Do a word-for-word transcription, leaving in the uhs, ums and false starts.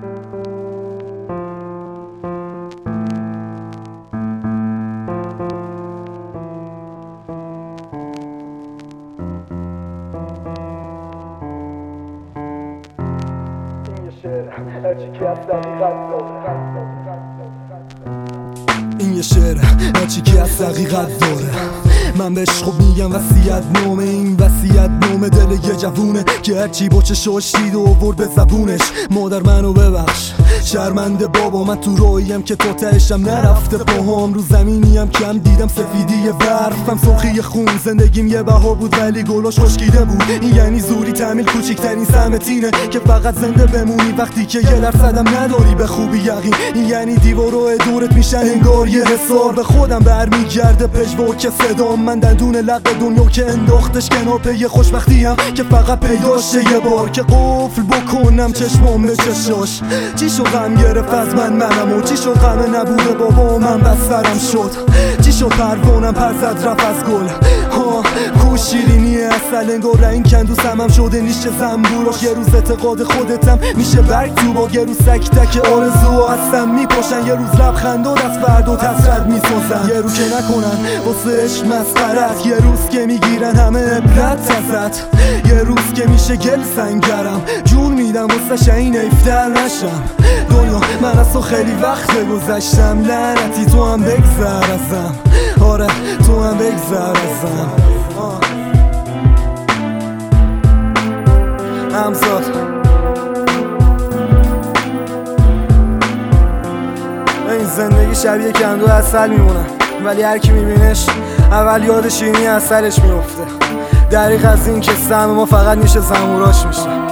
این یه شعر هرچی که از حقیقت داره. من بهش خب میگم وصیت نامه. این وصیت نامه دل یه جوونه که هرچی با چشاش دید و آورد به زبونش. مادر منو ببخش شرمنده بابا، من تو راهیم که تا تهشم نرفته پاهام. رو زمینیم کم دیدم سفیدی برفم سرخی خون. زندگیم یه بهار بود ولی گلاش خشکیده بود. این یعنی زوری تعمیل کوچیکترین سمتینه که فقط زنده بمونی وقتی که یه درصدم نداری به خوبی یقین. این یعنی دیوارای دورت میشن انگار یه حصار. به خودم برمیگرده پژواک صدام. من دندون لق دنیا که انداختش کنار پی خوشبختیم که فقط پیداشه یه بار که قفل بکنم چشمام به چشاش. چی شد غم گرفت از من منم و چی شد غم نبوده بابا من بسترم شد. چی شد پروانم پر زد رفت از گل ها کو شیرینی اصل انگار این کندو سمم شده نیشه زنبوراش. یه روز اعتقاد خودتم میشه برگ تو با یه روز سک تک آرزو هستم میپاشن. یه روز لبخندات از فردا تسرد میسازن. یه رو که نکنن واسه عشق مسخرت. یه روز که میگیرن همه عبرت ازت. یه روز که میشه گل سنگرم جون میدم واسه شاین افتر نشم. دنیا من از تو خیلی وقت گذشتم. لعنتی تو هم بگذر ازم. آره تو هم بگذر ازم. همزاد این زندگی شبیه کندو عسل میمونه ولی هر کی میبینش اول یاد شیرینی عسلش میفته. دریغ از این که سهم ما فقط نیشه زنبوراش میشه.